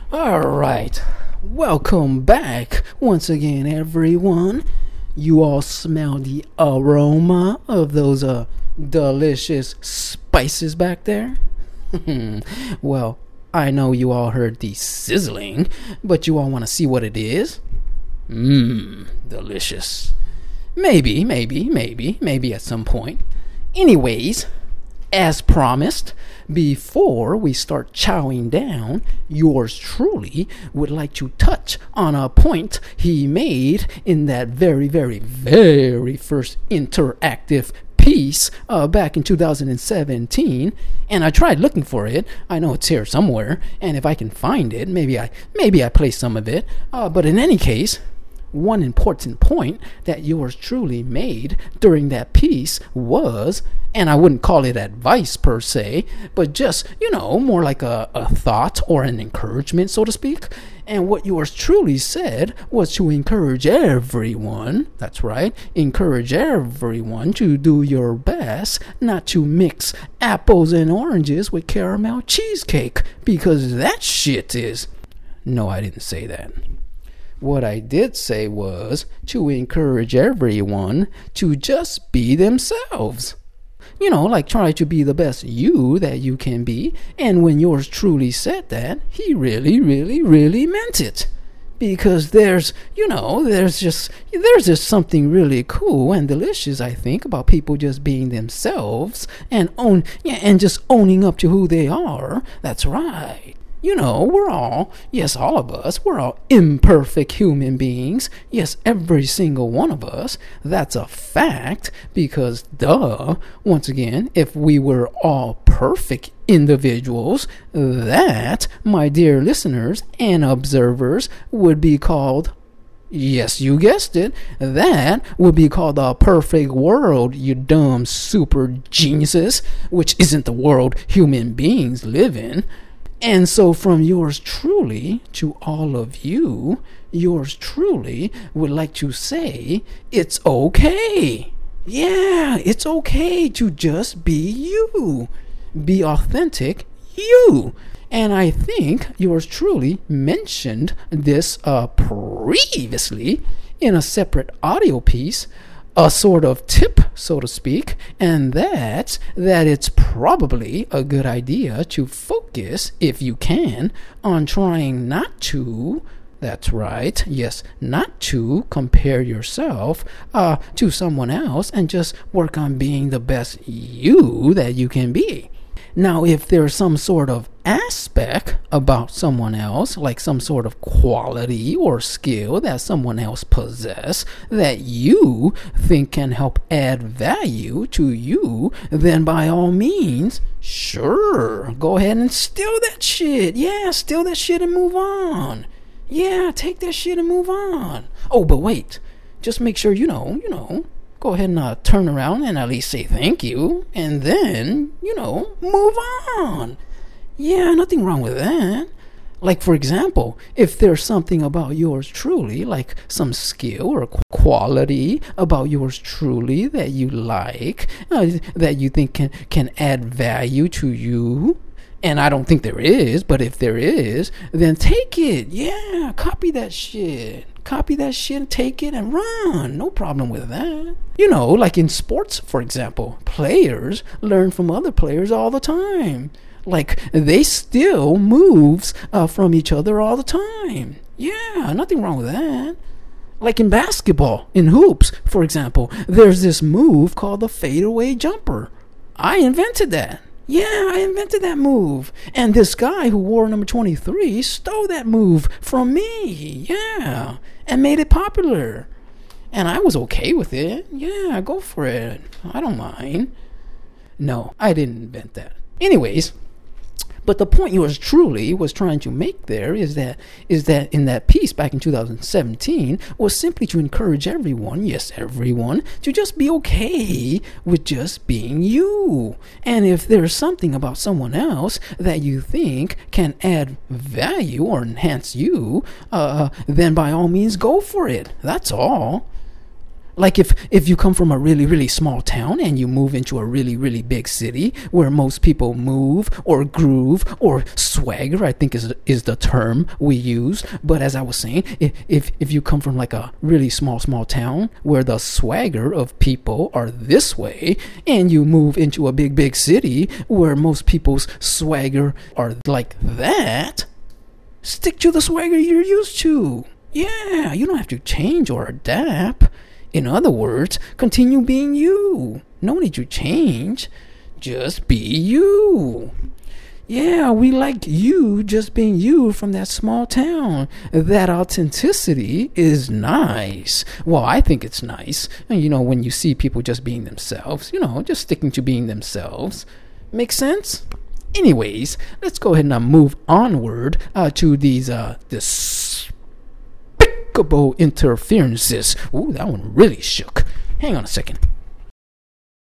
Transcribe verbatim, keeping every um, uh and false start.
All right, welcome back once again, everyone. You all smell the aroma of those uh delicious spices back there? Well, I know you all heard the sizzling, but you all want to see what it is? Mmm, delicious. Maybe, maybe, maybe, maybe at some point. Anyways, as promised, before we start chowing down, yours truly would like to touch on a point he made in that very, very, very first interactive piece uh, back in two thousand seventeen. And I tried looking for it. I know it's here somewhere, and if I can find it, maybe I maybe I play some of it. Uh, but in any case, one important point that yours truly made during that piece was, and I wouldn't call it advice per se, but just, you know, more like a, a thought or an encouragement, so to speak. And what yours truly said was to encourage everyone, that's right, encourage everyone to do your best not to mix apples and oranges with caramel cheesecake, because that shit is... No, I didn't say that. What I did say was to encourage everyone to just be themselves. You know, like try to be the best you that you can be. And when yours truly said that, he really, really, really meant it. Because there's, you know, there's just, there's just something really cool and delicious, I think, about people just being themselves and own, yeah, and just owning up to who they are. That's right. You know, we're all, yes, all of us, we're all imperfect human beings. Yes, every single one of us. That's a fact, because, duh, once again, if we were all perfect individuals, that, my dear listeners and observers, would be called, yes, you guessed it, that would be called a perfect world, you dumb super geniuses, which isn't the world human beings live in. And so from yours truly to all of you, yours truly would like to say, it's okay. Yeah, it's okay to just be you. Be authentic you. And I think yours truly mentioned this uh, previously in a separate audio piece, a sort of tip, so to speak, and that's that it's probably a good idea to focus, if you can, on trying not to, that's right, yes, not to compare yourself uh, to someone else, and just work on being the best you that you can be. Now, if there's some sort of aspect about someone else, like some sort of quality or skill that someone else possesses that you think can help add value to you, then by all means, sure, go ahead and steal that shit. Yeah, steal that shit and move on. Yeah, take that shit and move on. Oh, but wait, just make sure you know, you know, go ahead and uh, turn around and at least say thank you, and then, you know, move on. Yeah, nothing wrong with that. Like, for example, if there's something about yours truly, like some skill or quality about yours truly that you like, uh, that you think can, can add value to you, and I don't think there is, but if there is, then take it. Yeah, copy that shit. Copy that shit, take it, and run. No problem with that. You know, like in sports, for example, players learn from other players all the time. Like, they steal moves uh, from each other all the time. Yeah, nothing wrong with that. Like in basketball, in hoops, for example, there's this move called the fadeaway jumper. I invented that. Yeah, I invented that move. And this guy who wore number twenty-three stole that move from me. Yeah. And made it popular. And I was okay with it. Yeah, go for it. I don't mind. No, I didn't invent that. Anyways, but the point yours truly was trying to make there is that is that in that piece back in two thousand seventeen was simply to encourage everyone, yes, everyone, to just be okay with just being you. And if there's something about someone else that you think can add value or enhance you, uh, then by all means go for it. That's all. Like if, if you come from a really, really small town and you move into a really, really big city where most people move or groove or swagger, I think is is the term we use. But as I was saying, if, if, if you come from like a really small, small town where the swagger of people are this way, and you move into a big, big city where most people's swagger are like that, stick to the swagger you're used to. Yeah, you don't have to change or adapt. In other words, continue being you. No need to change. Just be you. Yeah, we like you just being you from that small town. That authenticity is nice. Well, I think it's nice. And you know, when you see people just being themselves, you know, just sticking to being themselves. Make sense? Anyways, let's go ahead and uh, move onward uh, to these uh, despicable interferences. Ooh, that one really shook. Hang on a second.